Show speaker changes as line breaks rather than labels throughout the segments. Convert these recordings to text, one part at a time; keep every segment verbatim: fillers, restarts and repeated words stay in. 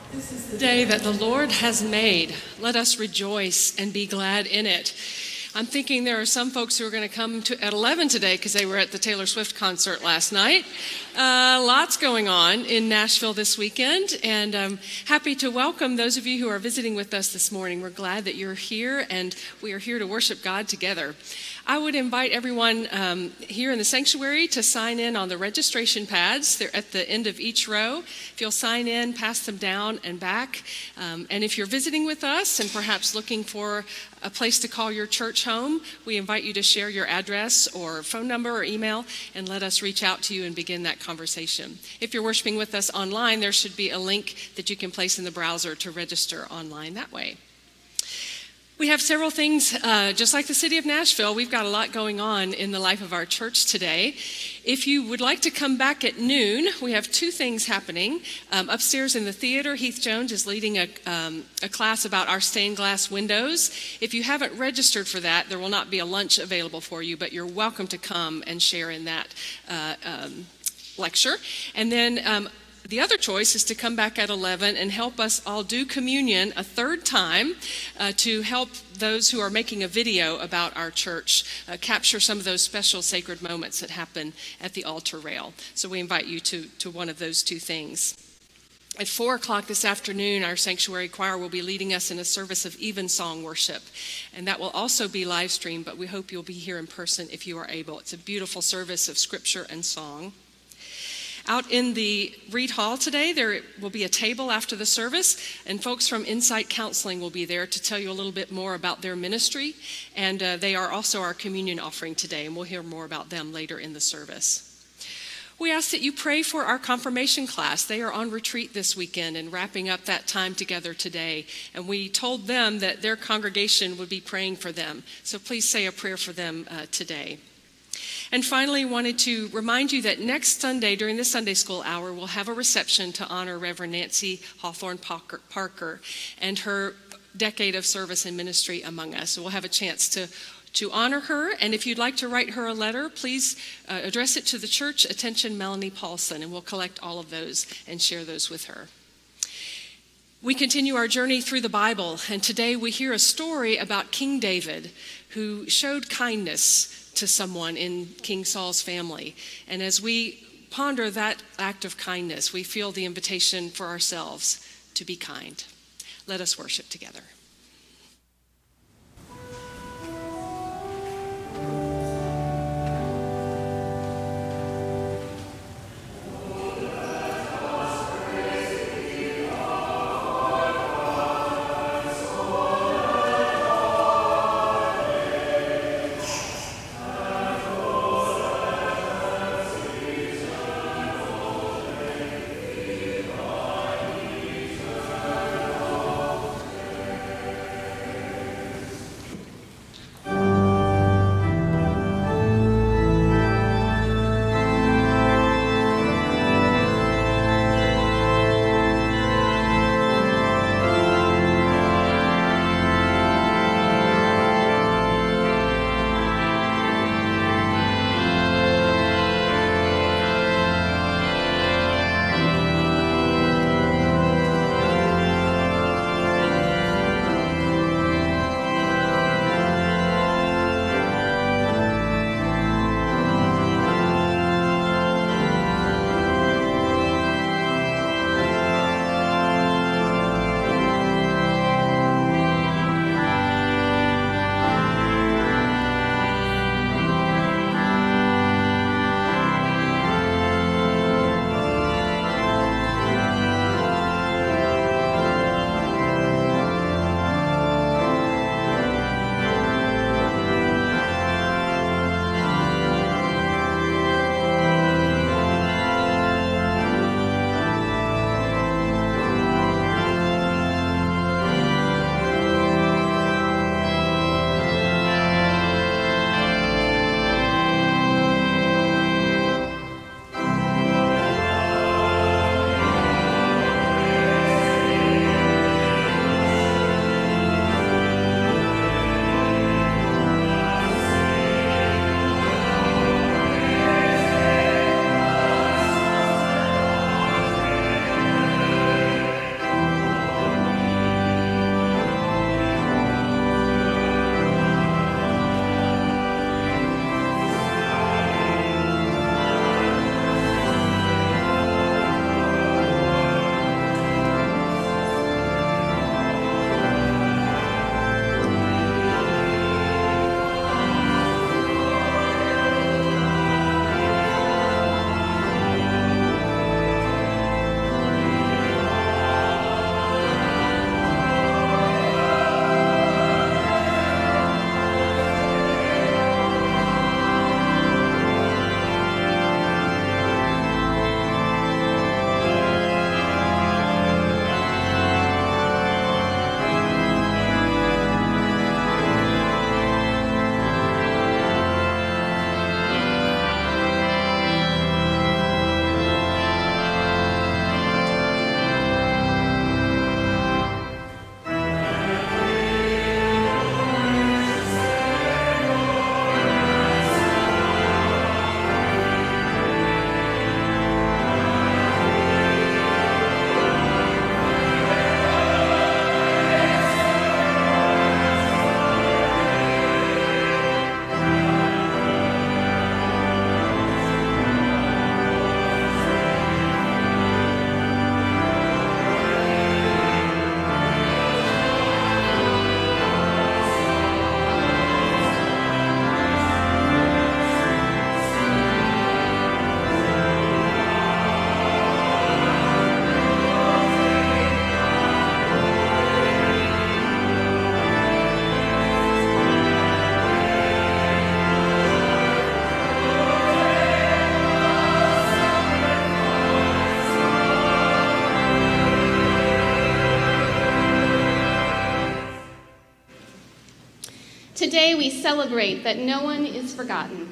This is the day that the Lord has made. Let us rejoice and be glad in it. I'm thinking there are some folks who are going to come to at eleven today because they were at the Taylor Swift concert last night. Uh, lots going on in Nashville this weekend, and I'm happy to welcome those of you who are visiting with us this morning. We're glad that you're here, and we are here to worship God together. I would invite everyone um, here in the sanctuary to sign in on the registration pads. They're at the end of each row. If you'll sign in, pass them down and back. Um, and if you're visiting with us and perhaps looking for a place to call your church home, we invite you to share your address or phone number or email and let us reach out to you and begin that conversation. If you're worshiping with us online, there should be a link that you can place in the browser to register online that way. We have several things, uh, just like the city of Nashville, we've got a lot going on in the life of our church today. If you would like to come back at noon, we have two things happening. Um, upstairs in the theater, Heath Jones is leading a, um, a class about our stained glass windows. If you haven't registered for that, there will not be a lunch available for you, but you're welcome to come and share in that uh, um, lecture. And then um, the other choice is to come back at eleven and help us all do communion a third time uh, to help those who are making a video about our church uh, capture some of those special sacred moments that happen at the altar rail. So we invite you to, to one of those two things. At four o'clock this afternoon, our sanctuary choir will be leading us in a service of evensong worship. And that will also be live streamed, but we hope you'll be here in person if you are able. It's a beautiful service of scripture and song. Out in the Reed Hall today, there will be a table after the service, and folks from Insight Counseling will be there to tell you a little bit more about their ministry, and uh, they are also our communion offering today, and we'll hear more about them later in the service. We ask that you pray for our confirmation class. They are on retreat this weekend and wrapping up that time together today, and we told them that their congregation would be praying for them, so please say a prayer for them uh, today. And finally, wanted to remind you that next Sunday during the Sunday School Hour, we'll have a reception to honor Reverend Nancy Hawthorne Parker and her decade of service and ministry among us. So we'll have a chance to, to honor her. And if you'd like to write her a letter, please uh, address it to the church, attention Melanie Paulson, and we'll collect all of those and share those with her. We continue our journey through the Bible, and today we hear a story about King David, who showed kindness to someone in King Saul's family. And as we ponder that act of kindness, we feel the invitation for ourselves to be kind. Let us worship together.
Today we celebrate that no one is forgotten.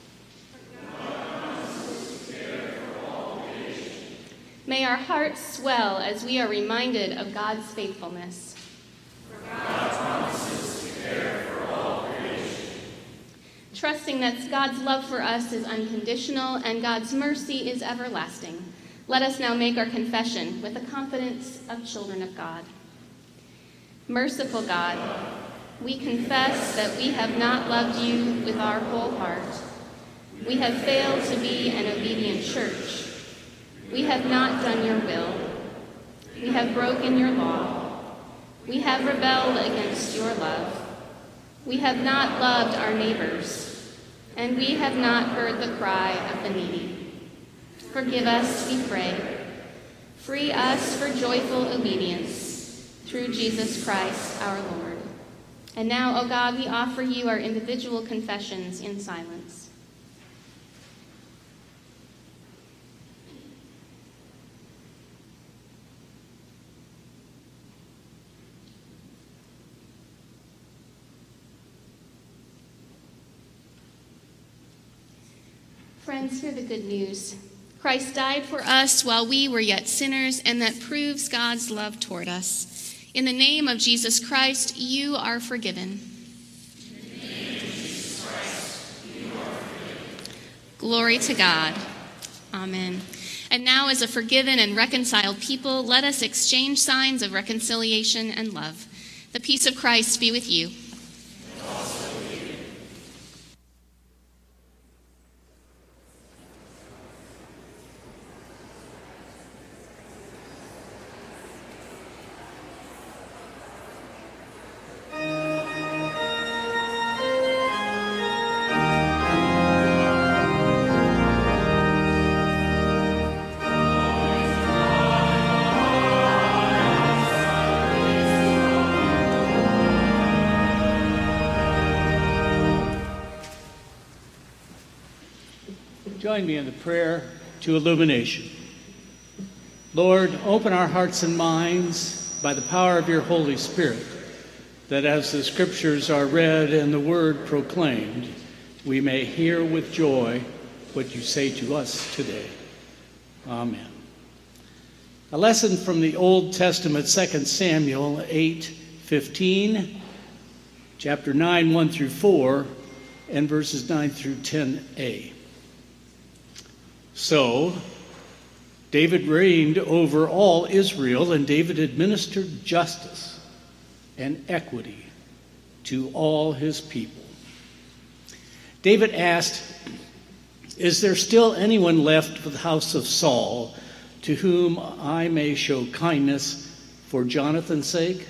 May our hearts swell as we are reminded of God's faithfulness. For God promises to care for all creation. Trusting that God's love for us is unconditional and God's mercy is everlasting, let us now make our confession with the confidence of children of God. Merciful God, we confess that we have not loved you with our whole heart. We have failed to be an obedient church. We have not done your will. We have broken your law. We have rebelled against your love. We have not loved our neighbors, and we have not heard the cry of the needy. Forgive us, we pray. Free us for joyful obedience through Jesus Christ our Lord. And now, O God, we offer you our individual confessions in silence. Friends, hear the good news. Christ died for us while we were yet sinners, and that proves God's love toward us. In the name of Jesus Christ, you are forgiven. In the name of Jesus Christ, you are forgiven. Glory to God. Amen. And now, as a forgiven and reconciled people, let us exchange signs of reconciliation and love. The peace of Christ be with you.
Join me in the prayer to illumination. Lord, open our hearts and minds by the power of your Holy Spirit, that as the scriptures are read and the word proclaimed, we may hear with joy what you say to us today. Amen. A lesson from the Old Testament, Second Samuel eight fifteen, chapter nine, one through four, and verses nine through ten a. So, David reigned over all Israel, and David administered justice and equity to all his people. David asked, "Is there still anyone left of the house of Saul to whom I may show kindness for Jonathan's sake?"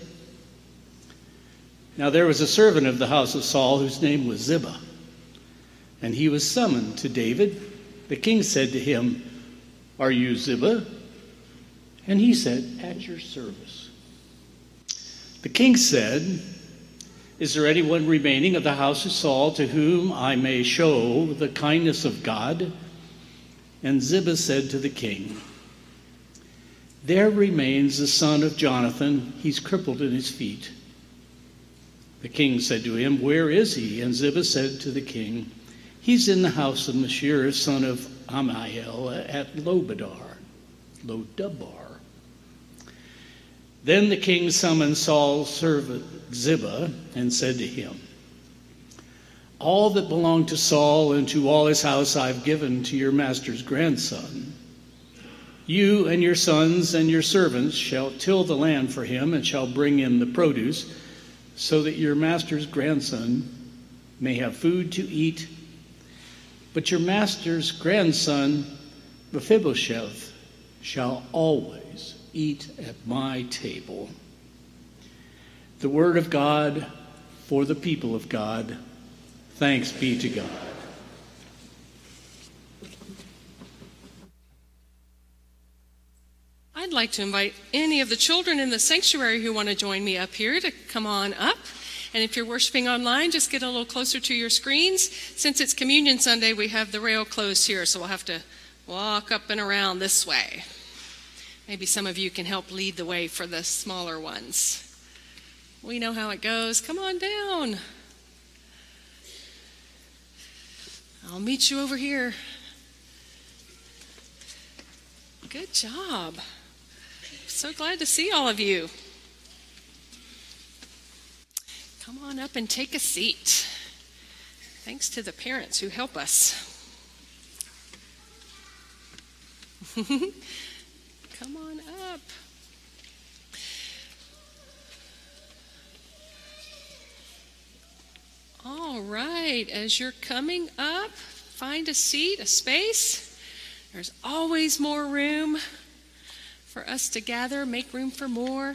Now there was a servant of the house of Saul whose name was Ziba, and he was summoned to David. The king said to him, "Are you Ziba?" And he said, "At your service." The king said, "Is there anyone remaining of the house of Saul to whom I may show the kindness of God?" And Ziba said to the king, "There remains the son of Jonathan. He's crippled in his feet." The king said to him, "Where is he?" And Ziba said to the king, "He's in the house of Mashir, son of Amiel, at Lobadar, Lodabar." Then the king summoned Saul's servant Ziba and said to him, "All that belonged to Saul and to all his house I've given to your master's grandson. You and your sons and your servants shall till the land for him and shall bring in the produce, so that your master's grandson may have food to eat. But your master's grandson, Mephibosheth, shall always eat at my table." The word of God for the people of God. Thanks be to God.
I'd like to invite any of the children in the sanctuary who want to join me up here to come on up. And if you're worshiping online, just get a little closer to your screens. Since it's Communion Sunday, we have the rail closed here, so we'll have to walk up and around this way. Maybe some of you can help lead the way for the smaller ones. We know how it goes. Come on down. I'll meet you over here. Good job. So glad to see all of you. Come on up and take a seat. Thanks to the parents who help us. Come on up. All right, as you're coming up, find a seat, a space. There's always more room for us to gather, make room for more.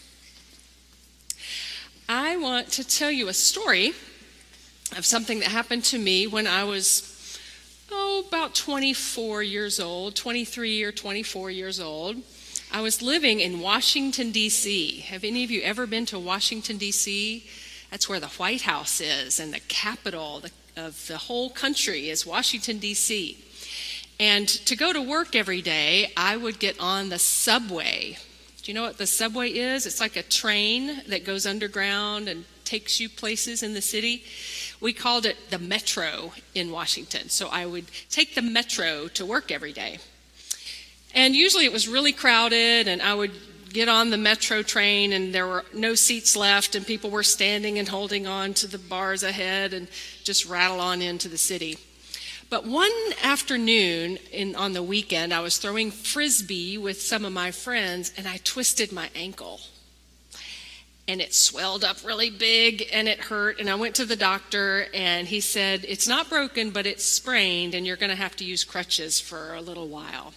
I want to tell you a story of something that happened to me when I was, oh, about twenty-four years old, twenty-three or twenty-four years old. I was living in Washington, D C Have any of you ever been to Washington, D C? That's where the White House is, and the capital of the whole country is Washington, D C And to go to work every day, I would get on the subway. Do you know what the subway is? It's like a train that goes underground and takes you places in the city. We called it the Metro in Washington. So I would take the Metro to work every day. And usually it was really crowded, and I would get on the Metro train, and there were no seats left, and people were standing and holding on to the bars ahead and just rattle on into the city. But one afternoon in, on the weekend, I was throwing Frisbee with some of my friends, and I twisted my ankle. And it swelled up really big, and it hurt, and I went to the doctor, and he said, it's not broken, but it's sprained, and you're going to have to use crutches for a little while.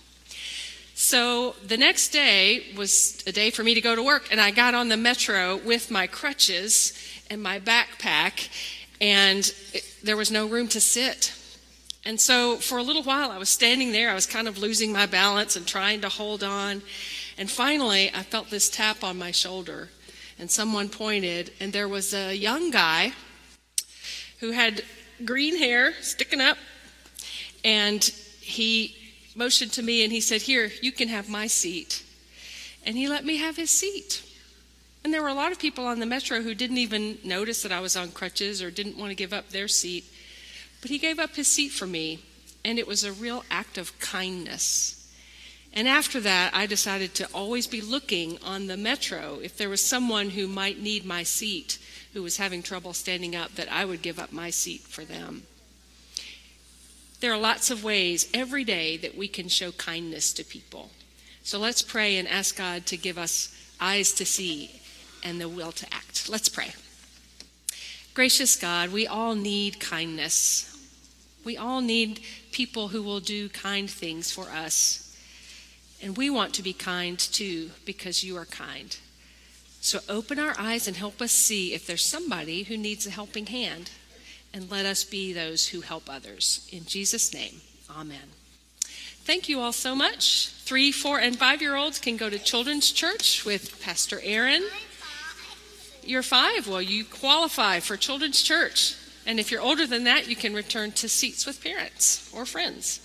So the next day was a day for me to go to work, and I got on the Metro with my crutches and my backpack, and it, there was no room to sit. And so for a little while, I was standing there. I was kind of losing my balance and trying to hold on. And finally, I felt this tap on my shoulder, and someone pointed, and there was a young guy who had green hair sticking up, and he motioned to me, and he said, here, you can have my seat. And he let me have his seat. And there were a lot of people on the Metro who didn't even notice that I was on crutches or didn't want to give up their seat. But he gave up his seat for me, and it was a real act of kindness. And after that, I decided to always be looking on the Metro if there was someone who might need my seat, who was having trouble standing up, that I would give up my seat for them. There are lots of ways every day that we can show kindness to people. So let's pray and ask God to give us eyes to see and the will to act. Let's pray. Gracious God, we all need kindness. We all need people who will do kind things for us. And we want to be kind too, because you are kind. So open our eyes and help us see if there's somebody who needs a helping hand. And let us be those who help others. In Jesus' name, amen. Thank you all so much. Three, four, and five-year-olds can go to Children's Church with Pastor Aaron. You're five. Well, you qualify for Children's Church. And if you're older than that, you can return to seats with parents or friends.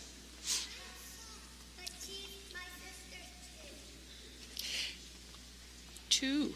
Two.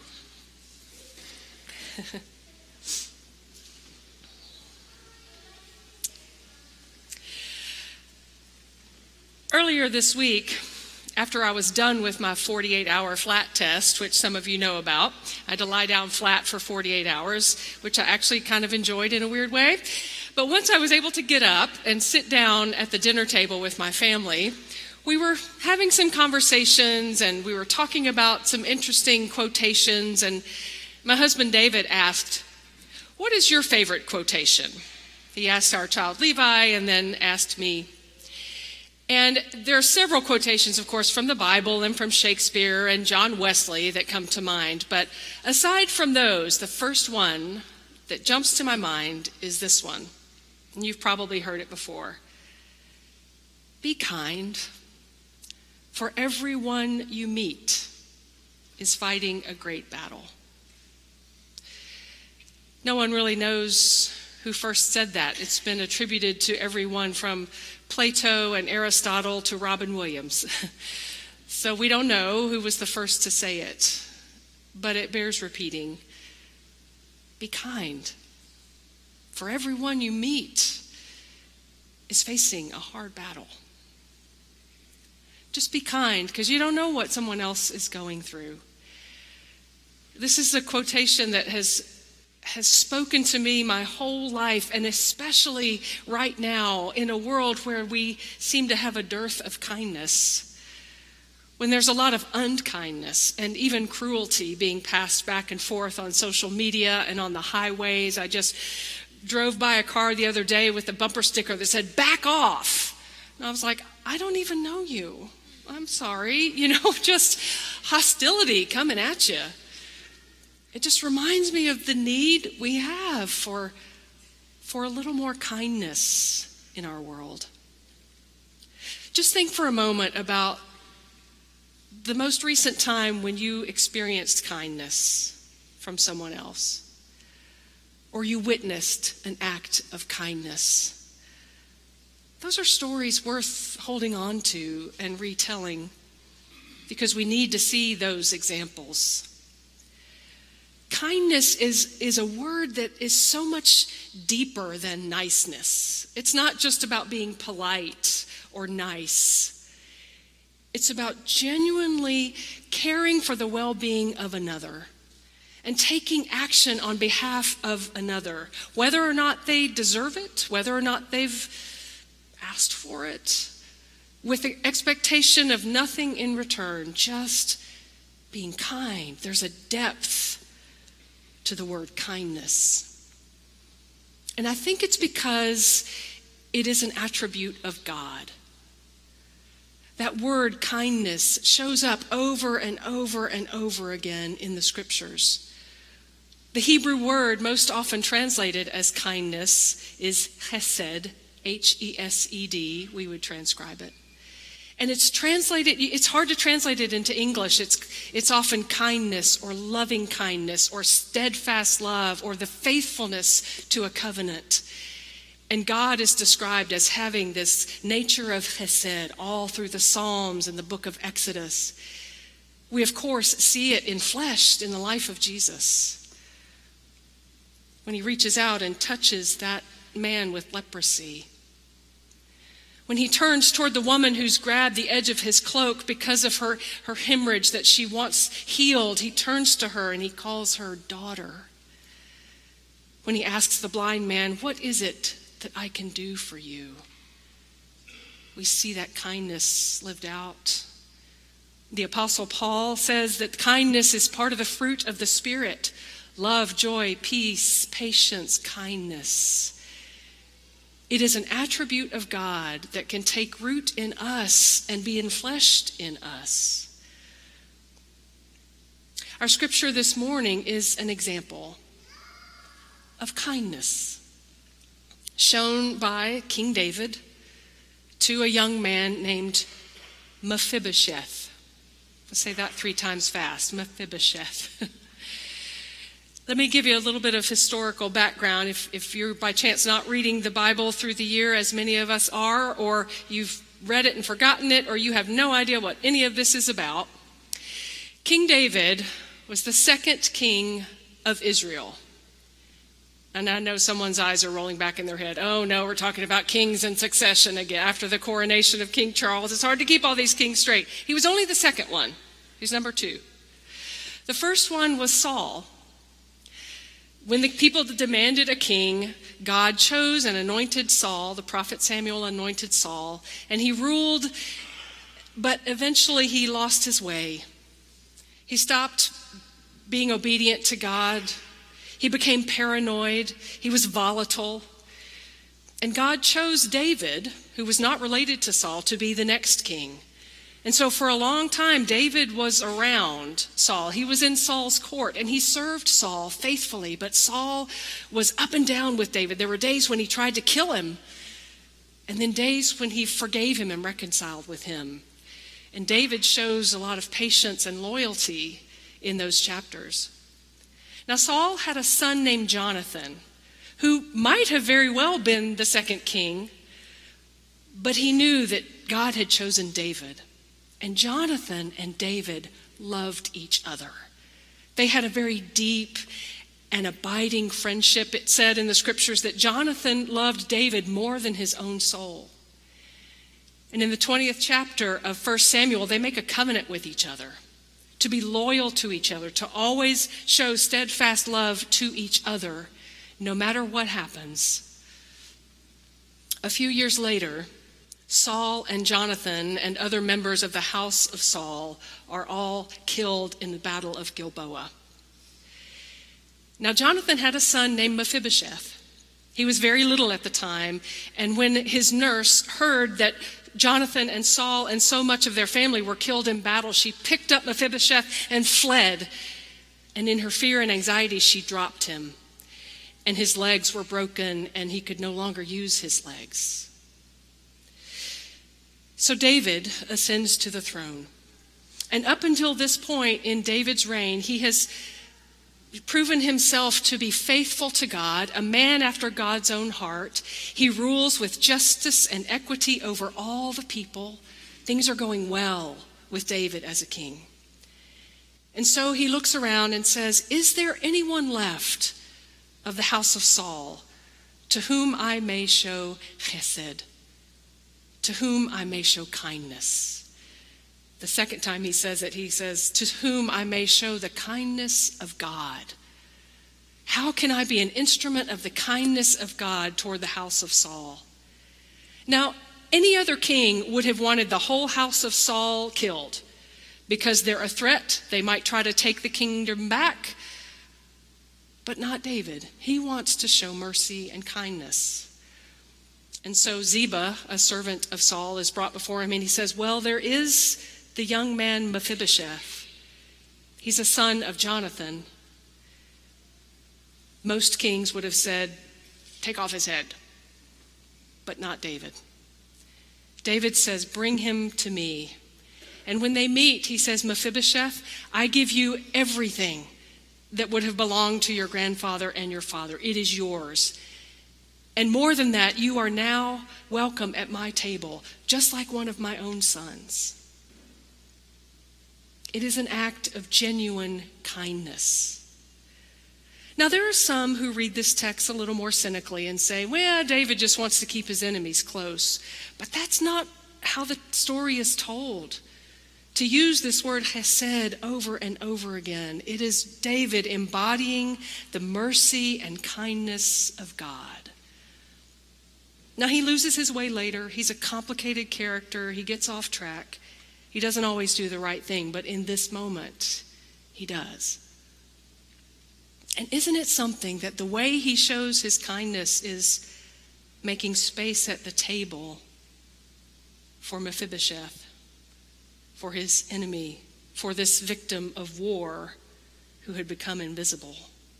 Earlier this week, after I was done with my forty-eight hour flat test, which some of you know about, I had to lie down flat for forty-eight hours, which I actually kind of enjoyed in a weird way. But once I was able to get up and sit down at the dinner table with my family, we were having some conversations, and we were talking about some interesting quotations, and my husband David asked, what is your favorite quotation? He asked our child Levi, and then asked me. And there are several quotations, of course, from the Bible and from Shakespeare and John Wesley that come to mind. But aside from those, the first one that jumps to my mind is this one. And you've probably heard it before. Be kind, for everyone you meet is fighting a great battle. No one really knows who first said that. It's been attributed to everyone from Plato and Aristotle to Robin Williams. So we don't know who was the first to say it, but it bears repeating. Be kind, for everyone you meet is facing a hard battle. Just be kind, because you don't know what someone else is going through. This is a quotation that has has spoken to me my whole life, and especially right now in a world where we seem to have a dearth of kindness, when there's a lot of unkindness and even cruelty being passed back and forth on social media and on the highways. I just drove by a car the other day with a bumper sticker that said, "Back off." And I was like, I don't even know you. I'm sorry. You know, just hostility coming at you. It just reminds me of the need we have for, for a little more kindness in our world. Just think for a moment about the most recent time when you experienced kindness from someone else, or you witnessed an act of kindness. Those are stories worth holding on to and retelling, because we need to see those examples. Kindness is, is a word that is so much deeper than niceness. It's not just about being polite or nice. It's about genuinely caring for the well-being of another and taking action on behalf of another, whether or not they deserve it, whether or not they've asked for it, with the expectation of nothing in return, just being kind. There's a depth to the word kindness. And I think it's because it is an attribute of God. That word kindness shows up over and over and over again in the scriptures. The Hebrew word most often translated as kindness is chesed, H E S E D, we would transcribe it. And it's translated, it's hard to translate it into English. It's, it's often kindness or loving kindness or steadfast love or the faithfulness to a covenant. And God is described as having this nature of chesed all through the Psalms and the book of Exodus. We, of course, see it enfleshed in the life of Jesus, when he reaches out and touches that man with leprosy. When he turns toward the woman who's grabbed the edge of his cloak because of her, her hemorrhage that she wants healed, he turns to her and he calls her daughter. When he asks the blind man, "What is it that I can do for you?" we see that kindness lived out. The Apostle Paul says that kindness is part of the fruit of the Spirit: love, joy, peace, patience, kindness. It is an attribute of God that can take root in us and be enfleshed in us. Our scripture this morning is an example of kindness shown by King David to a young man named Mephibosheth. Let's say that three times fast, Mephibosheth. Let me give you a little bit of historical background. If, if you're by chance not reading the Bible through the year, as many of us are, or you've read it and forgotten it, or you have no idea what any of this is about, King David was the second king of Israel. And I know someone's eyes are rolling back in their head. Oh no, we're talking about kings in succession again. After the coronation of King Charles, it's hard to keep all these kings straight. He was only the second one. He's number two. The first one was Saul. When the people demanded a king, God chose and anointed Saul. The prophet Samuel anointed Saul, and he ruled, but eventually he lost his way. He stopped being obedient to God. He became paranoid. He was volatile. And God chose David, who was not related to Saul, to be the next king. And so for a long time, David was around Saul. He was in Saul's court, and he served Saul faithfully. But Saul was up and down with David. There were days when he tried to kill him, and then days when he forgave him and reconciled with him. And David shows a lot of patience and loyalty in those chapters. Now, Saul had a son named Jonathan, who might have very well been the second king, but he knew that God had chosen David. And Jonathan and David loved each other. They had a very deep and abiding friendship. It said in the scriptures that Jonathan loved David more than his own soul. And in the twentieth chapter of First Samuel, they make a covenant with each other to be loyal to each other, to always show steadfast love to each other, no matter what happens. A few years later, Saul and Jonathan and other members of the house of Saul are all killed in the Battle of Gilboa. Now, Jonathan had a son named Mephibosheth. He was very little at the time, and when his nurse heard that Jonathan and Saul and so much of their family were killed in battle, she picked up Mephibosheth and fled. And in her fear and anxiety, she dropped him. And his legs were broken, and he could no longer use his legs. So David ascends to the throne. And up until this point in David's reign, he has proven himself to be faithful to God, a man after God's own heart. He rules with justice and equity over all the people. Things are going well with David as a king. And so he looks around and says, is there anyone left of the house of Saul to whom I may show chesed, to whom I may show kindness? The second time he says it, he says, to whom I may show the kindness of God. How can I be an instrument of the kindness of God toward the house of Saul? Now, any other king would have wanted the whole house of Saul killed because they're a threat. They might try to take the kingdom back, but not David. He wants to show mercy and kindness. And so Ziba, a servant of Saul, is brought before him, and he says, well, there is the young man Mephibosheth. He's a son of Jonathan. Most kings would have said, take off his head, but not David. David says, bring him to me. And when they meet, he says, Mephibosheth, I give you everything that would have belonged to your grandfather and your father. It is yours. And more than that, you are now welcome at my table, just like one of my own sons. It is an act of genuine kindness. Now, there are some who read this text a little more cynically and say, well, David just wants to keep his enemies close. But that's not how the story is told. To use this word chesed over and over again, it is David embodying the mercy and kindness of God. Now, he loses his way later. He's a complicated character. He gets off track. He doesn't always do the right thing, but in this moment, he does. And isn't it something that the way he shows his kindness is making space at the table for Mephibosheth, for his enemy, for this victim of war who had become invisible?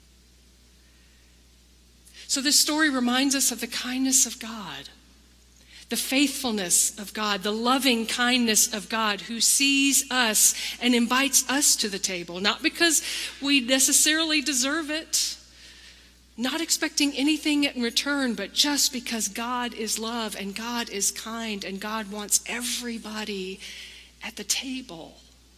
So this story reminds us of the kindness of God, the faithfulness of God, the loving kindness of God who sees us and invites us to the table, not because we necessarily deserve it, not expecting anything in return, but just because God is love and God is kind and God wants everybody at the table.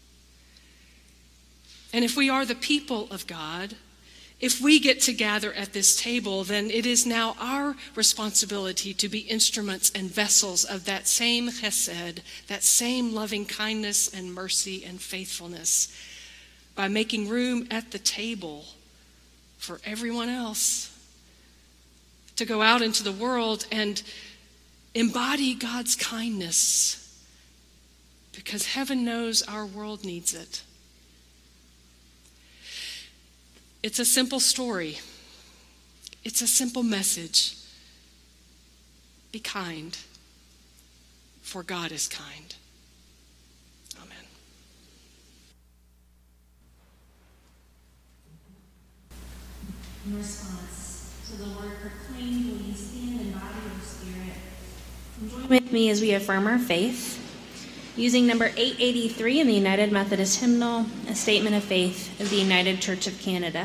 And if we are the people of God, if we get to gather at this table, then it is now our responsibility to be instruments and vessels of that same chesed, that same loving kindness and mercy and faithfulness, by making room at the table for everyone else to go out into the world and embody God's kindness, because heaven knows our world needs it. It's a simple story. It's a simple message. Be kind, for God is kind. Amen.
In response to the word proclaimed, will you stand in body or spirit? Join with me as we affirm our faith, using number eight eighty-three in the United Methodist Hymnal, a statement of faith of the United Church of Canada.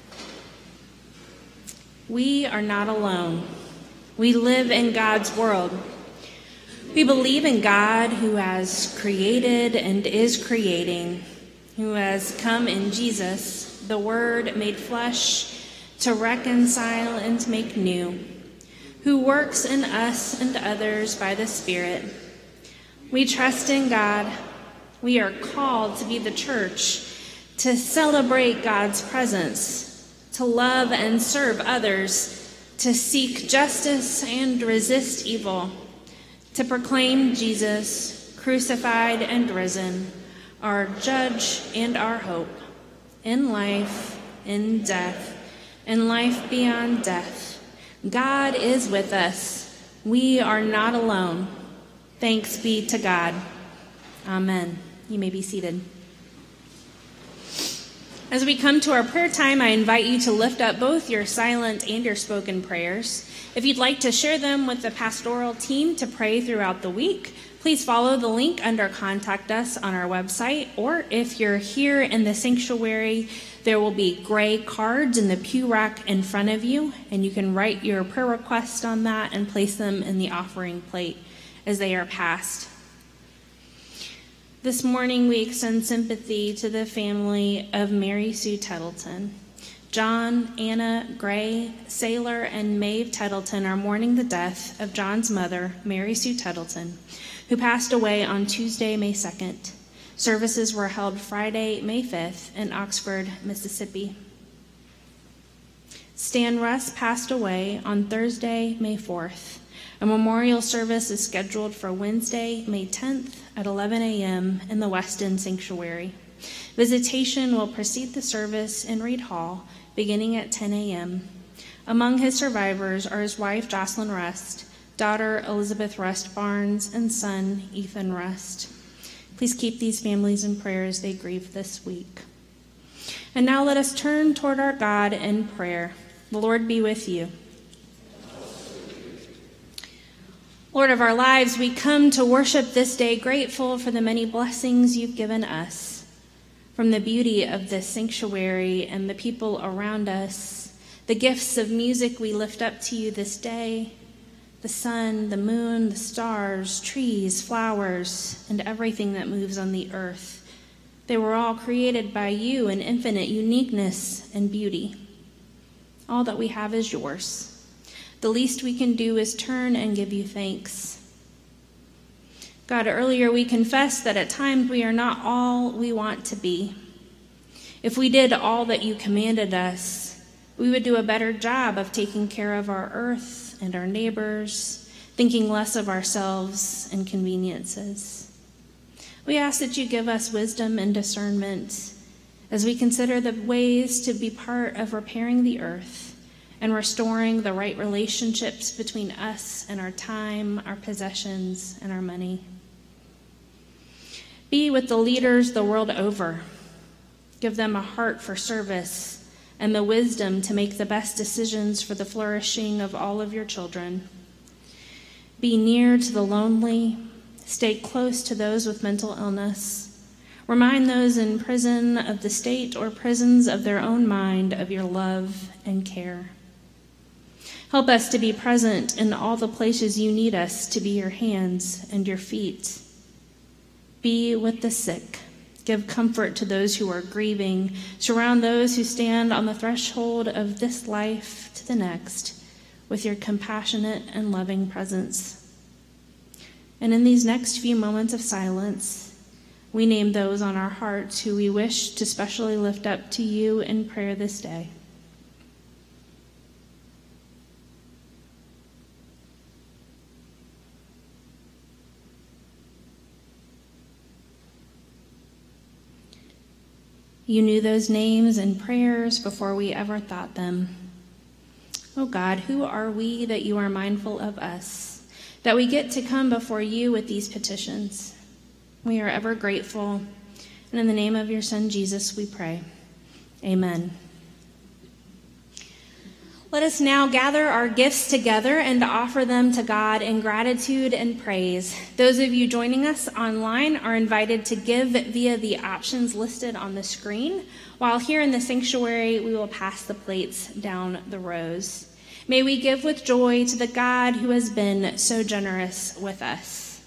We are not alone. We live in God's world. We believe in God who has created and is creating, who has come in Jesus, the Word made flesh, to reconcile and to make new, who works in us and others by the Spirit. We trust in God. We are called to be the church, to celebrate God's presence, to love and serve others, to seek justice and resist evil, to proclaim Jesus, crucified and risen, our judge and our hope, in life, in death, in life beyond death. God is with us. We are not alone. Thanks be to God. Amen. You may be seated. As we come to our prayer time, I invite you to lift up both your silent and your spoken prayers. If you'd like to share them with the pastoral team to pray throughout the week, please follow the link under Contact Us on our website, or if you're here in the sanctuary, there will be gray cards in the pew rack in front of you, and you can write your prayer request on that and place them in the offering plate as they are passed. This morning, we extend sympathy to the family of Mary Sue Tettleton. John, Anna, Gray, Sailor, and Maeve Tettleton are mourning the death of John's mother, Mary Sue Tettleton, who passed away on Tuesday, May second. Services were held Friday, May fifth, in Oxford, Mississippi. Stan Russ passed away on Thursday, May fourth. A memorial service is scheduled for Wednesday, May tenth at eleven a.m. in the Weston Sanctuary. Visitation will precede the service in Reed Hall, beginning at ten a.m. Among his survivors are his wife, Jocelyn Rust, daughter, Elizabeth Rust Barnes, and son, Ethan Rust. Please keep these families in prayer as they grieve this week. And now let us turn toward our God in prayer. The Lord be with you. Lord of our lives, we come to worship this day grateful for the many blessings you've given us, from the beauty of this sanctuary and the people around us, the gifts of music we lift up to you this day, the sun, the moon, the stars, trees, flowers, and everything that moves on the earth. They were all created by you in infinite uniqueness and beauty. All that we have is yours. The least we can do is turn and give you thanks. God, earlier we confessed that at times we are not all we want to be. If we did all that you commanded us, we would do a better job of taking care of our earth and our neighbors, thinking less of ourselves and conveniences. We ask that you give us wisdom and discernment as we consider the ways to be part of repairing the earth and restoring the right relationships between us and our time, our possessions, and our money. Be with the leaders the world over. Give them a heart for service and the wisdom to make the best decisions for the flourishing of all of your children. Be near to the lonely. Stay close to those with mental illness. Remind those in prison of the state or prisons of their own mind of your love and care. Help us to be present in all the places you need us to be your hands and your feet. Be with the sick. Give comfort to those who are grieving. Surround those who stand on the threshold of this life to the next with your compassionate and loving presence. And in these next few moments of silence, we name those on our hearts who we wish to specially lift up to you in prayer this day. You knew those names and prayers before we ever thought them. Oh God, who are we that you are mindful of us, that we get to come before you with these petitions? We are ever grateful, and in the name of your Son, Jesus, we pray. Amen. Let us now gather our gifts together and offer them to God in gratitude and praise. Those of you joining us online are invited to give via the options listed on the screen, while here in the sanctuary, we will pass the plates down the rows. May we give with joy to the God who has been so generous with us.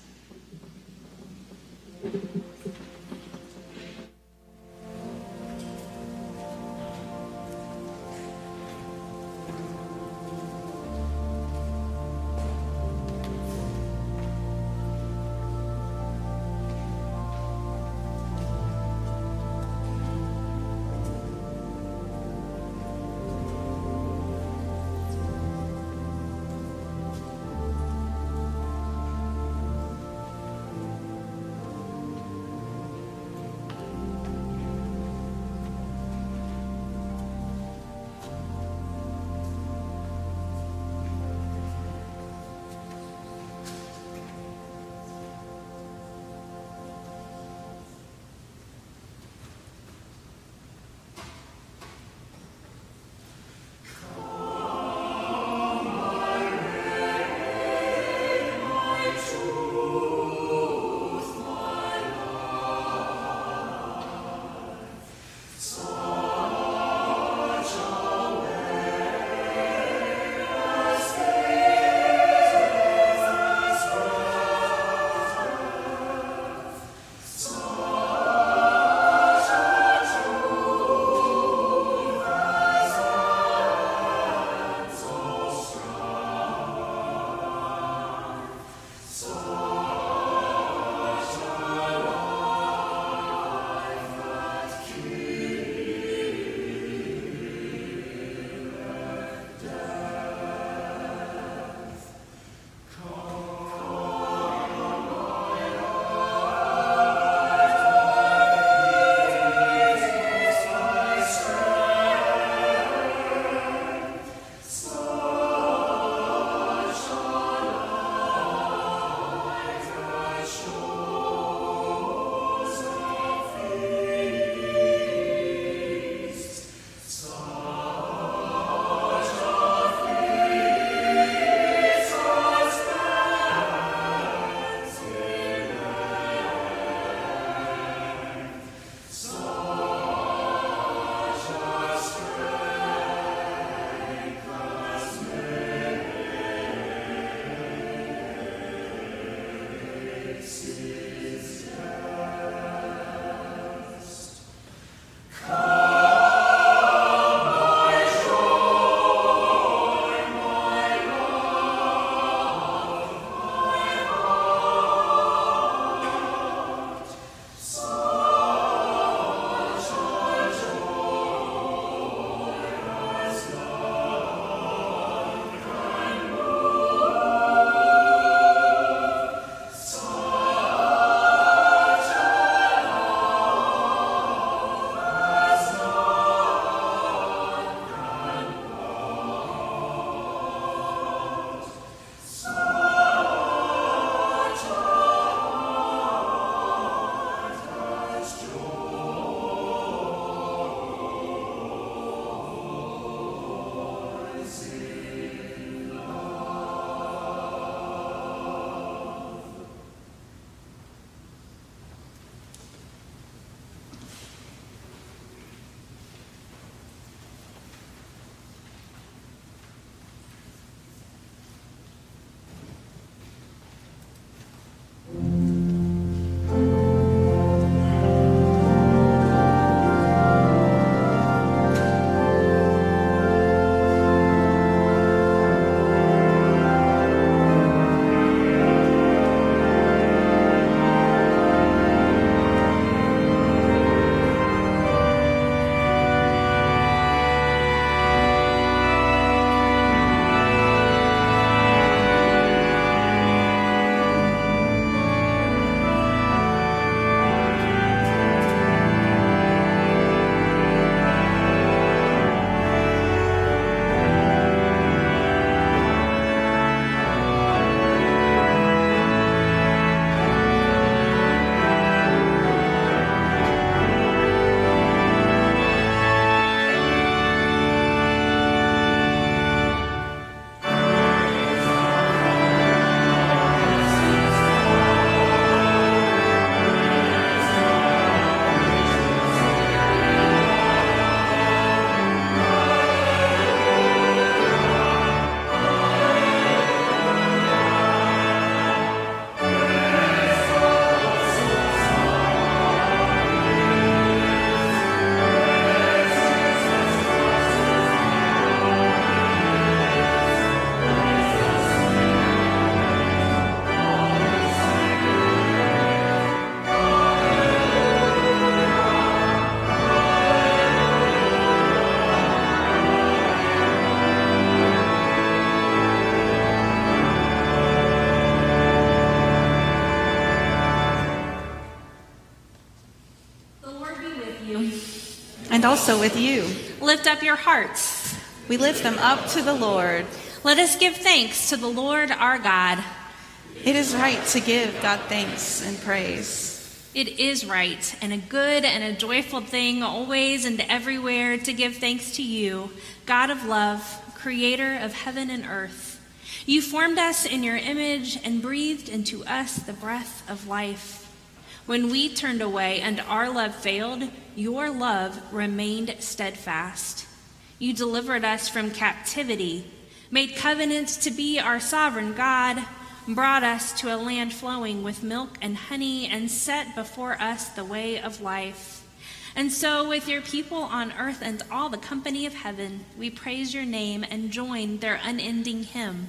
you.
And also with you.
Lift up your hearts.
We lift them up to the Lord.
Let us give thanks to the Lord our God.
It is right to give God thanks and praise.
It is right and a good and a joyful thing always and everywhere to give thanks to you, God of love, creator of heaven and earth. You formed us in your image and breathed into us the breath of life. When we turned away and our love failed, your love remained steadfast. You delivered us from captivity, made covenant to be our sovereign God, brought us to a land flowing with milk and honey, and set before us the way of life. And so, with your people on earth and all the company of heaven, we praise your name and join their unending hymn.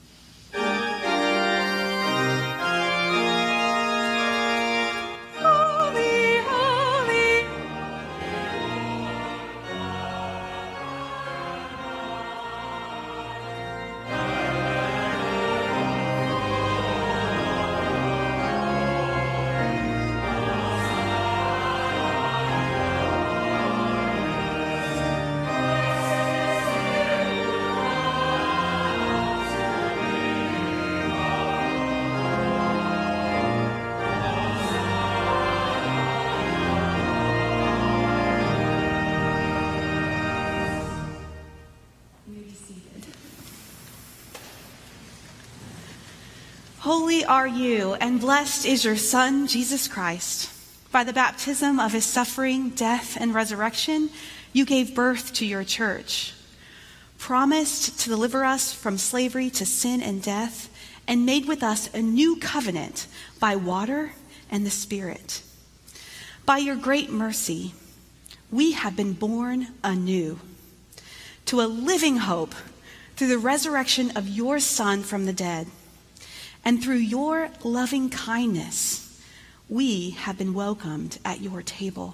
Holy are you, and blessed is your Son, Jesus Christ. By the baptism of his suffering, death, and resurrection, you gave birth to your church, promised to deliver us from slavery to sin and death, and made with us a new covenant by water and the Spirit. By your great mercy, we have been born anew to a living hope through the resurrection of your Son from the dead. And through your loving kindness, we have been welcomed at your table.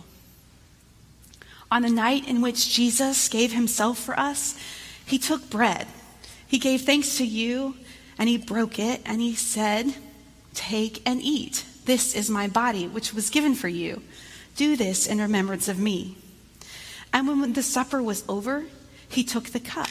On the night in which Jesus gave himself for us, he took bread. He gave thanks to you, and he broke it, and he said, "Take and eat. This is my body, which was given for you. Do this in remembrance of me." And when the supper was over, he took the cup.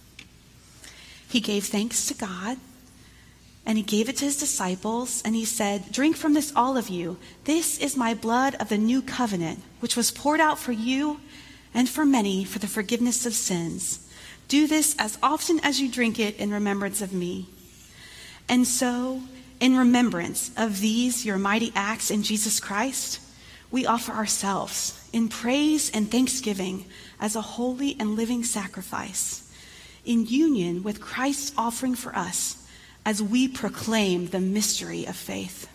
He gave thanks to God, and he gave it to his disciples, and he said, "Drink from this, all of you. This is my blood of the new covenant, which was poured out for you and for many for the forgiveness of sins. Do this as often as you drink it in remembrance of me." And so, in remembrance of these, your mighty acts in Jesus Christ, we offer ourselves in praise and thanksgiving as a holy and living sacrifice, in union with Christ's offering for us, as we proclaim the mystery of faith.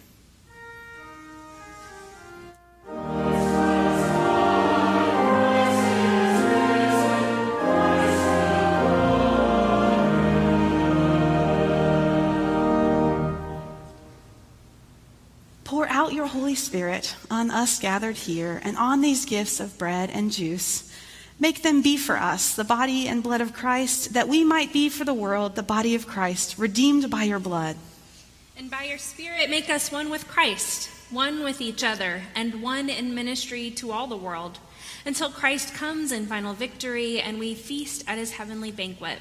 Pour out your Holy Spirit on us gathered here and on these gifts of bread and juice. Make them be for us the body and blood of Christ, that we might be for the world the body of Christ, redeemed by your blood.
And by your Spirit, make us one with Christ, one with each other, and one in ministry to all the world, until Christ comes in final victory and we feast at his heavenly banquet.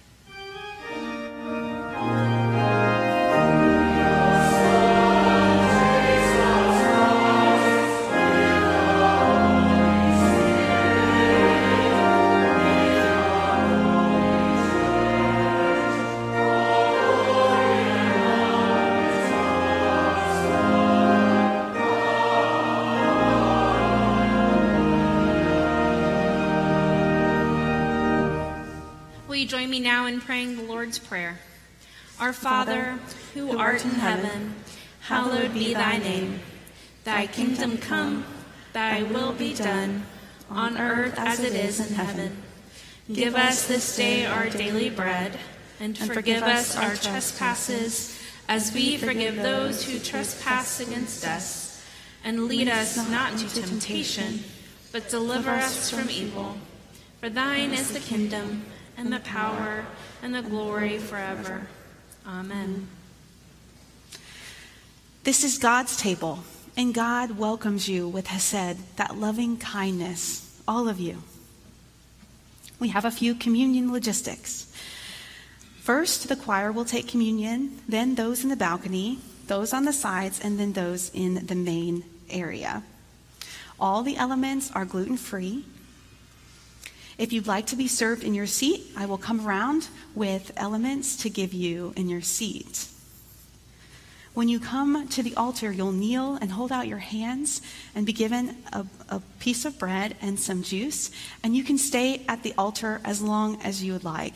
Join me now in praying the Lord's Prayer. Our Father, who art in heaven, hallowed be thy name. Thy kingdom come, thy will be done, on earth as it is in heaven. Give us this day our daily bread, and forgive us our trespasses, as we forgive those who trespass against us. And lead us not into temptation, but deliver us from evil. For thine is the kingdom, and the power, and the glory forever. Amen.
This is God's table, And God welcomes you with hesed, that loving kindness, all of you. We have a few communion logistics. First, the choir will take communion, then those in the balcony, those on the sides, and then those in the main area. All the elements are gluten-free. If you'd like to be served in your seat, I will come around with elements to give you in your seat. When you come to the altar, you'll kneel and hold out your hands and be given a, a piece of bread and some juice, and you can stay at the altar as long as you would like.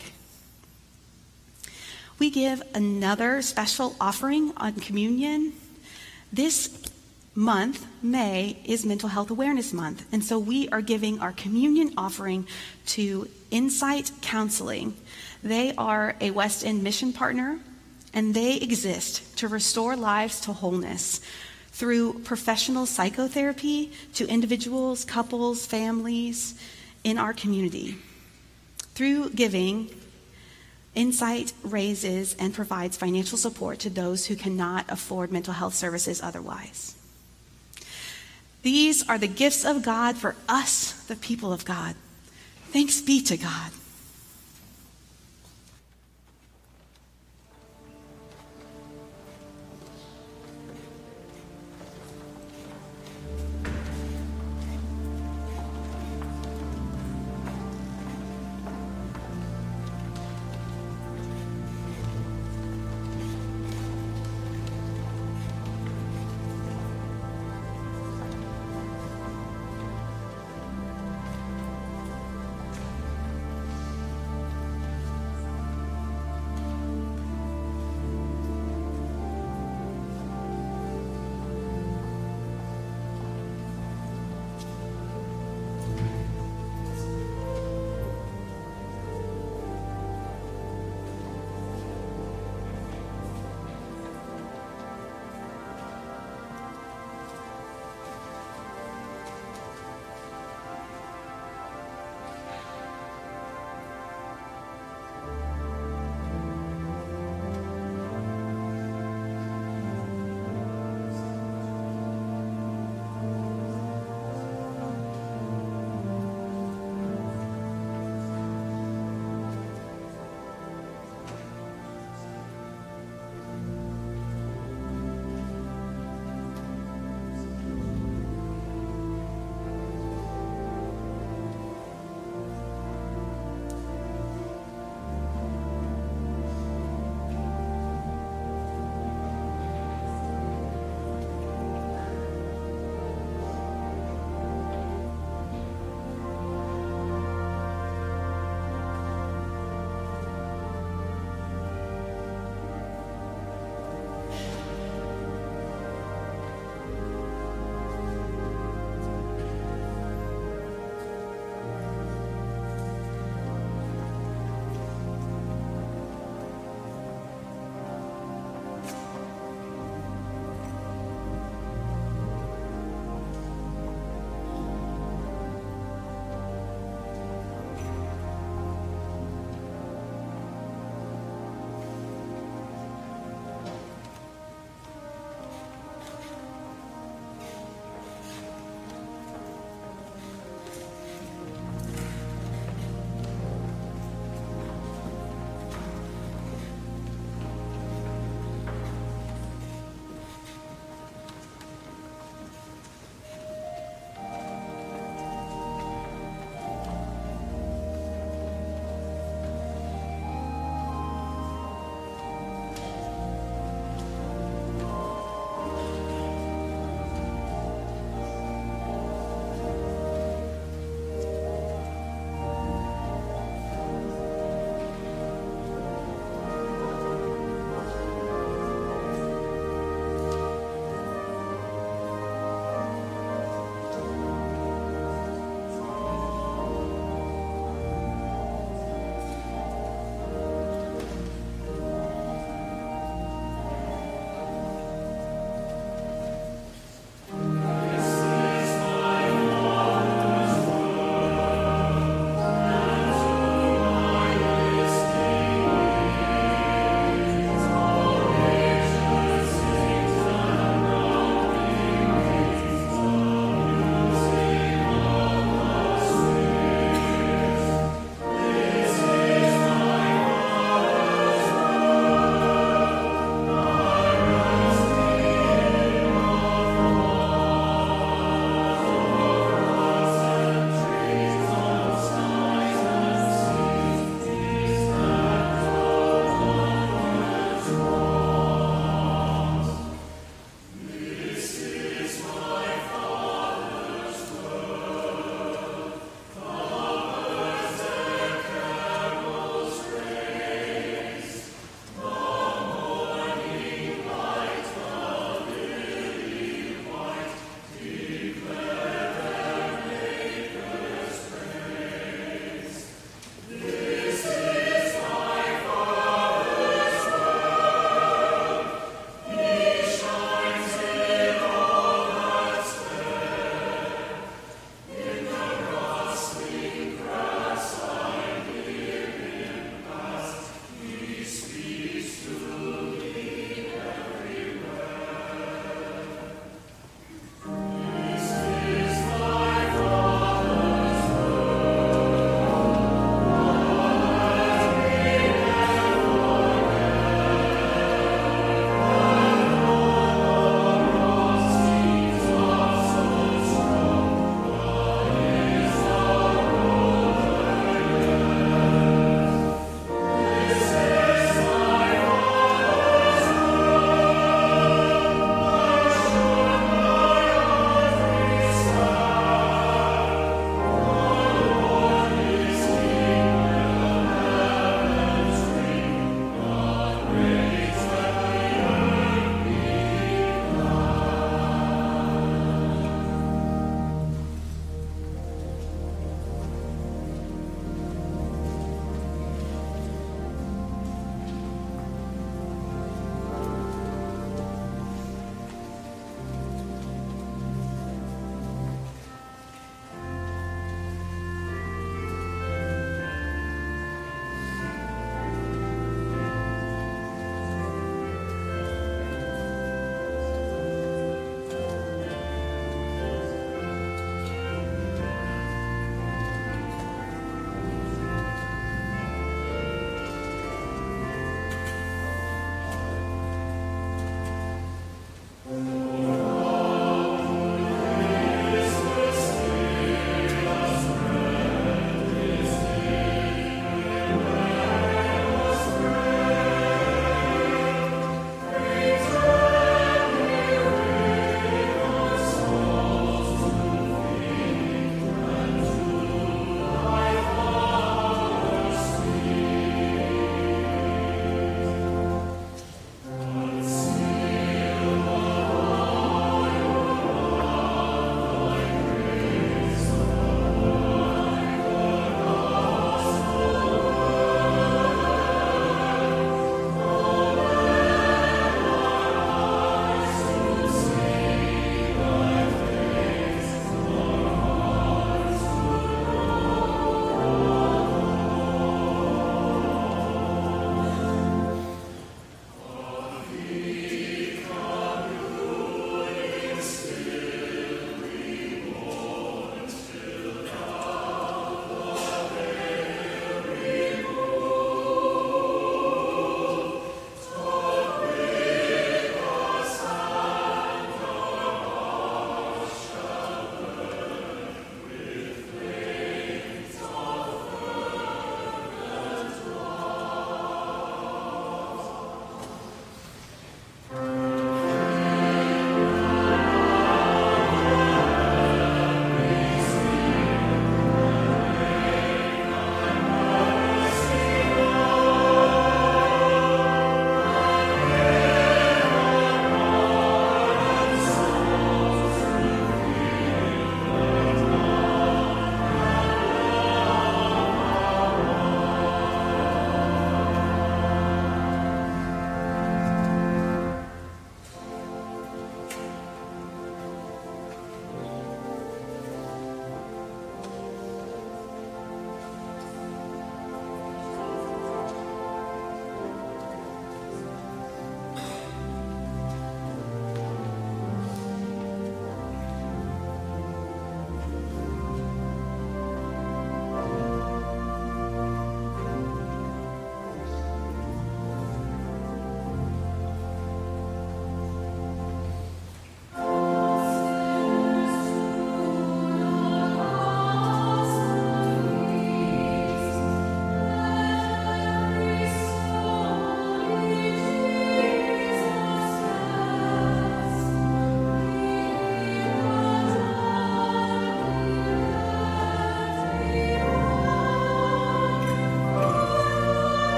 We give another special offering on communion. This month, May, is Mental Health Awareness Month, and so we are giving our communion offering to Insight Counseling. They are a West End mission partner, and they exist to restore lives to wholeness through professional psychotherapy to individuals, couples, families in our community. Through giving, Insight raises and provides financial support to those who cannot afford mental health services otherwise. These are the gifts of God for us, the people of God. Thanks be to God.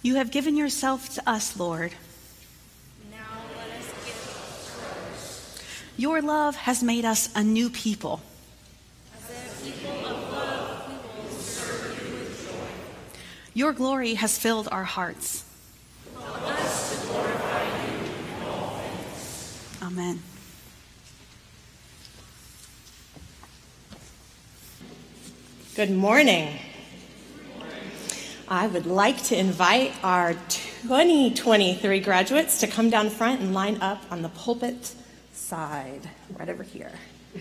You have given yourself to us, Lord.
Now let us give.
Your love has made us a new people.
As a people of love, we will serve you with joy.
Your glory has filled our hearts.
Help us to glorify you in all things.
Amen.
Good morning. I would like to invite our twenty twenty-three graduates to come down front and line up on the pulpit side, right over here.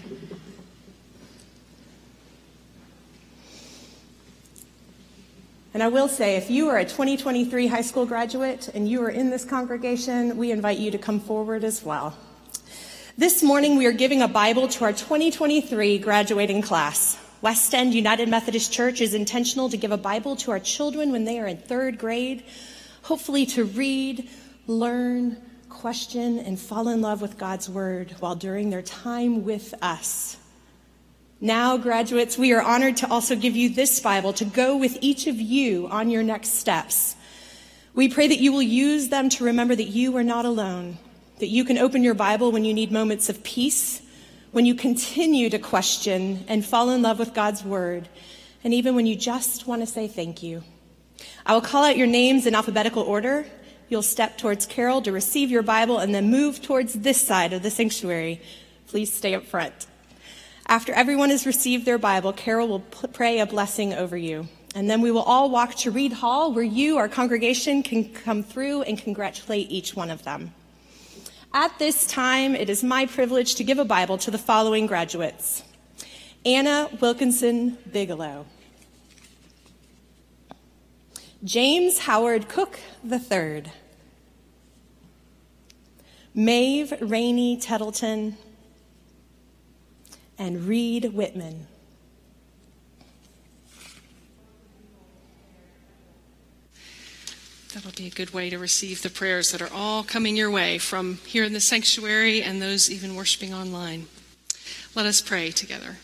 And I will say, if you are a twenty twenty-three high school graduate and you are in this congregation, we invite you to come forward as well. This morning, we are giving a Bible to our twenty twenty-three graduating class. West End United Methodist Church is intentional to give a Bible to our children when they are in third grade, hopefully to read, learn, question, and fall in love with God's Word while during their time with us. Now, graduates, we are honored to also give you this Bible to go with each of you on your next steps. We pray that you will use them to remember that you are not alone, that you can open your Bible when you need moments of peace, when you continue to question and fall in love with God's Word, and even when you just want to say thank you. I will call out your names in alphabetical order. You'll step towards Carol to receive your Bible and then move towards this side of the sanctuary. Please stay up front. After everyone has received their Bible, Carol will p- pray a blessing over you. And then we will all walk to Reed Hall, where you, our congregation, can come through and congratulate each one of them. At this time, it is my privilege to give a Bible to the following graduates. Anna Wilkinson Bigelow. James Howard Cook the third. Maeve Rainey Tettleton. And Reed Whitman.
That'll be a good way to receive the prayers that are all coming your way from here in the sanctuary and those even worshiping online. Let us pray together.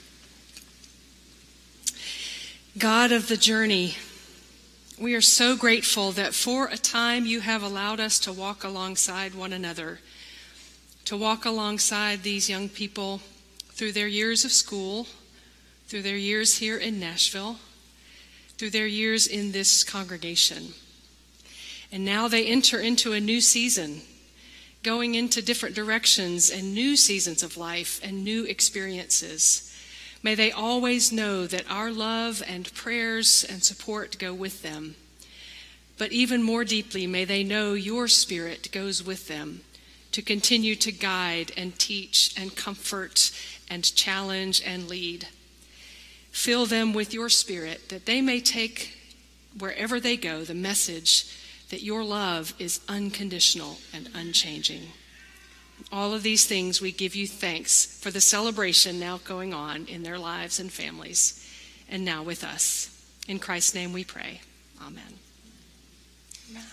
God of the journey, we are so grateful that for a time you have allowed us to walk alongside one another, to walk alongside these young people through their years of school, through their years here in Nashville, through their years in this congregation. And now they enter into a new season, going into different directions and new seasons of life and new experiences. May they always know that our love and prayers and support go with them. But even more deeply, may they know your Spirit goes with them to continue to guide and teach and comfort and challenge and lead. Fill them with your Spirit that they may take wherever they go the message that your love is unconditional and unchanging. All of these things we give you thanks for the celebration now going on in their lives and families, and now with us. In Christ's name we pray. Amen. Amen.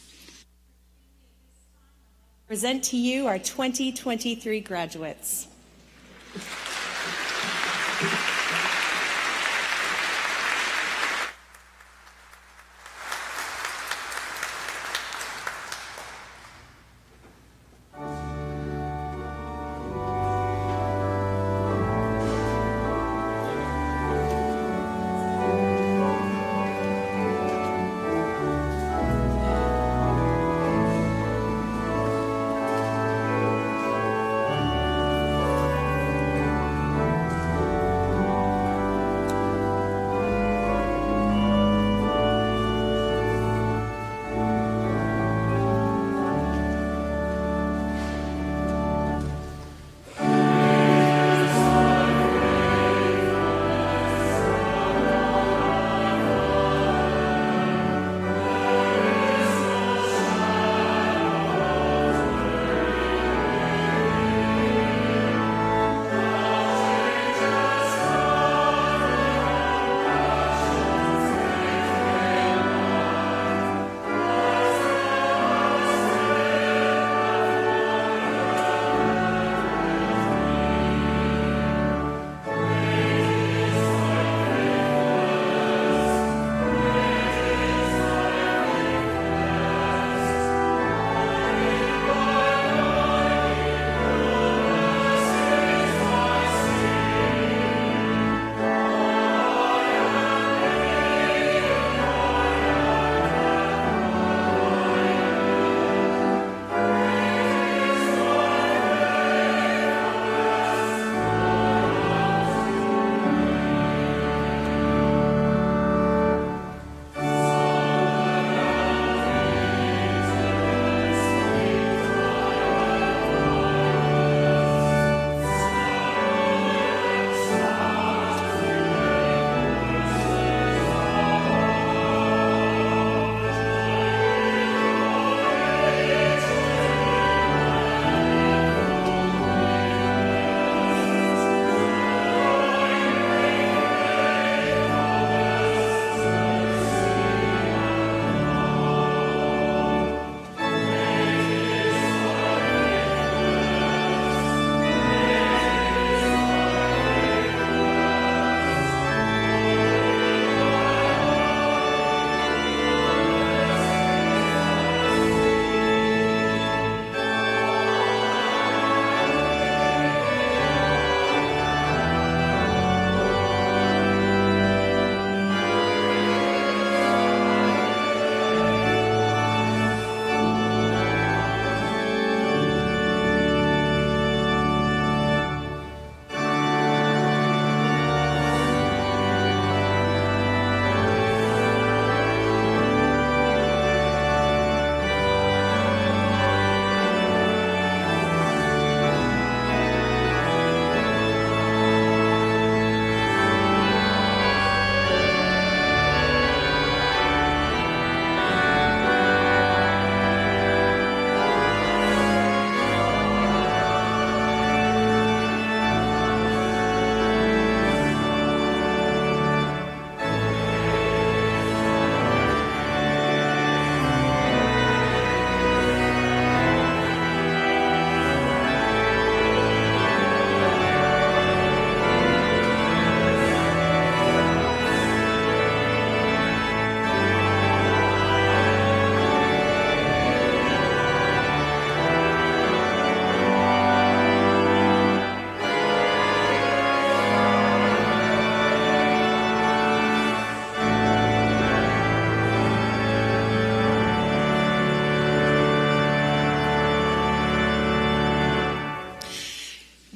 Present to you our twenty twenty-three graduates.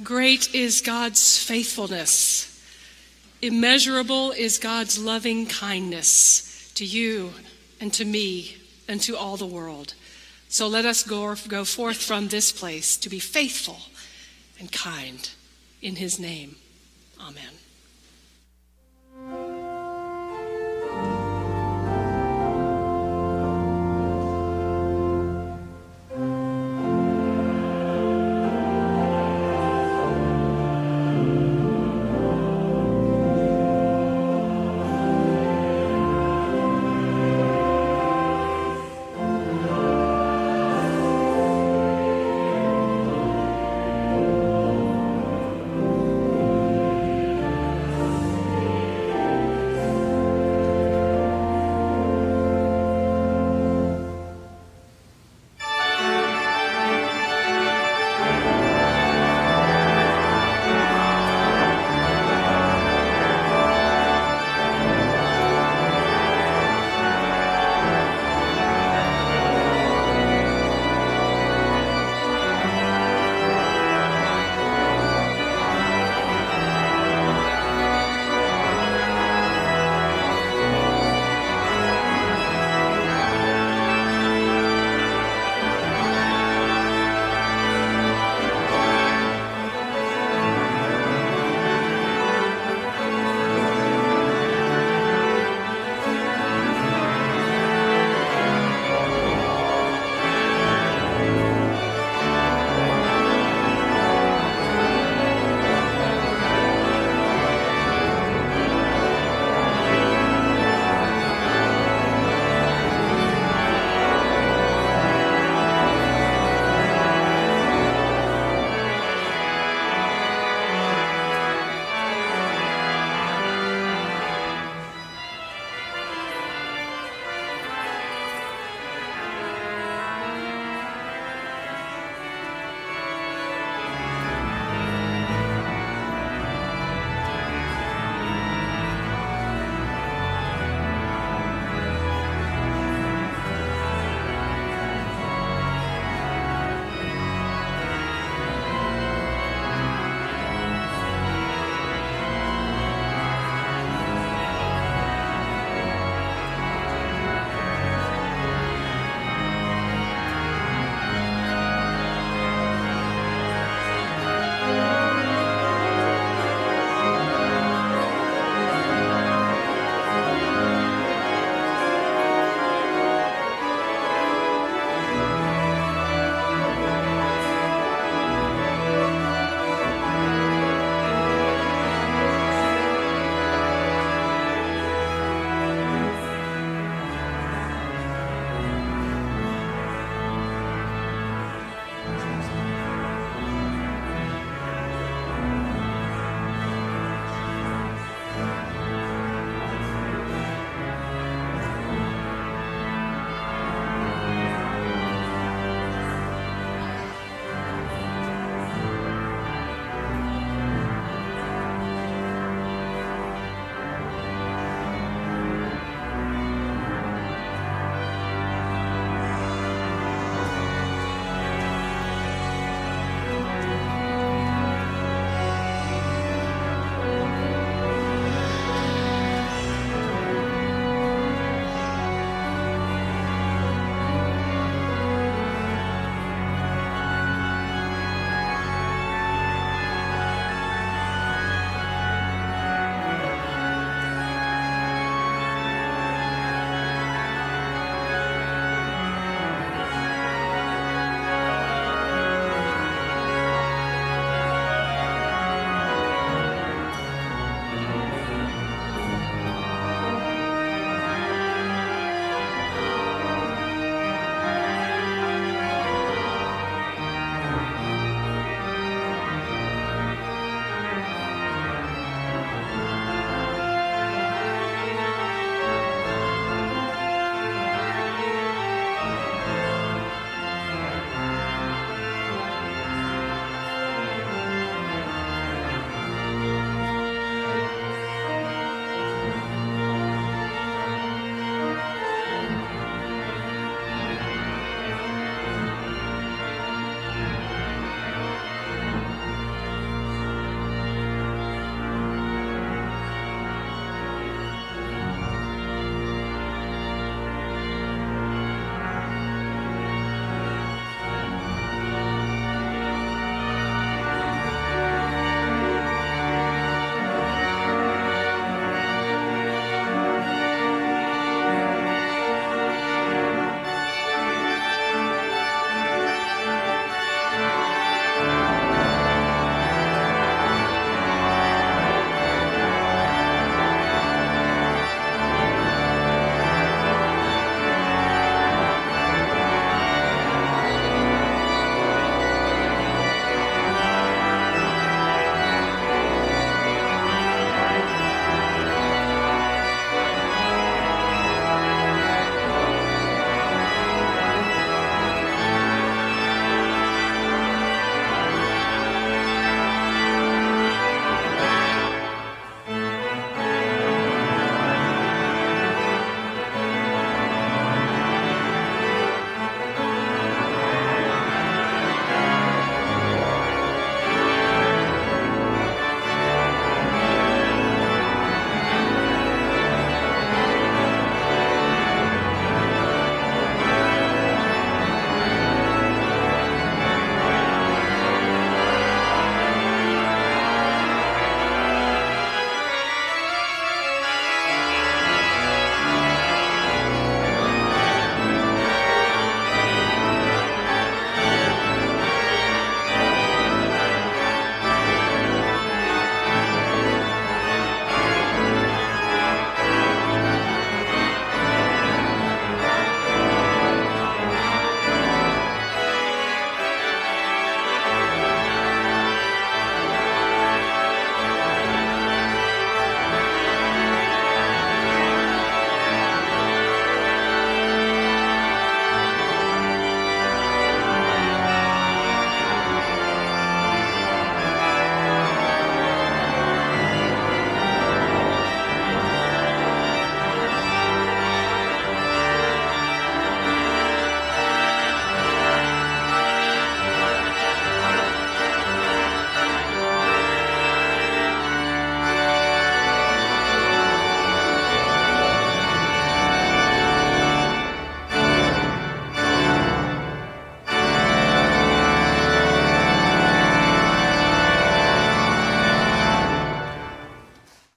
Great is God's faithfulness. Immeasurable is God's loving kindness to you and to me and to all the world. So let us go, go forth from this place to be faithful and kind. In his name, amen.